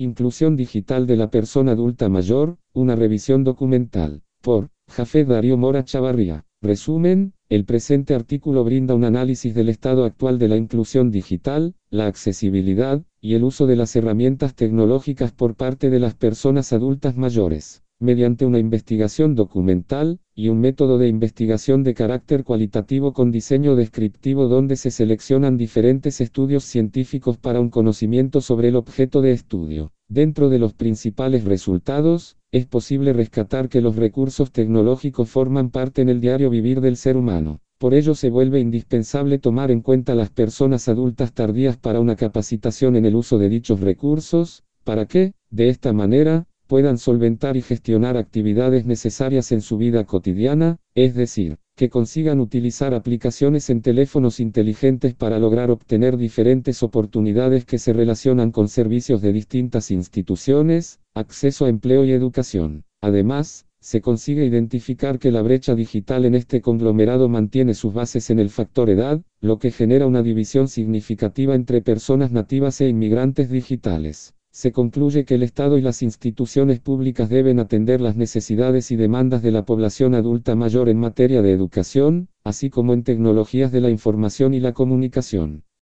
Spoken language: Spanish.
Inclusión digital de la persona adulta mayor, una revisión documental. Por Jafet Darío Mora Chavarría. Resumen, el presente artículo brinda un análisis del estado actual de la inclusión digital, la accesibilidad, y el uso de las herramientas tecnológicas por parte de las personas adultas mayores, mediante una investigación documental, y un método de investigación de carácter cualitativo con diseño descriptivo donde se seleccionan diferentes estudios científicos para un conocimiento sobre el objeto de estudio. Dentro de los principales resultados, es posible rescatar que los recursos tecnológicos forman parte en el diario vivir del ser humano. Por ello se vuelve indispensable tomar en cuenta las personas adultas tardías para una capacitación en el uso de dichos recursos, para que, de esta manera, puedan solventar y gestionar actividades necesarias en su vida cotidiana, es decir, que consigan utilizar aplicaciones en teléfonos inteligentes para lograr obtener diferentes oportunidades que se relacionan con servicios de distintas instituciones, acceso a empleo y educación. Además, se consigue identificar que la brecha digital en este conglomerado mantiene sus bases en el factor edad, lo que genera una división significativa entre personas nativas e inmigrantes digitales. Se concluye que el Estado y las instituciones públicas deben atender las necesidades y demandas de la población adulta mayor en materia de educación, así como en tecnologías de la información y la comunicación.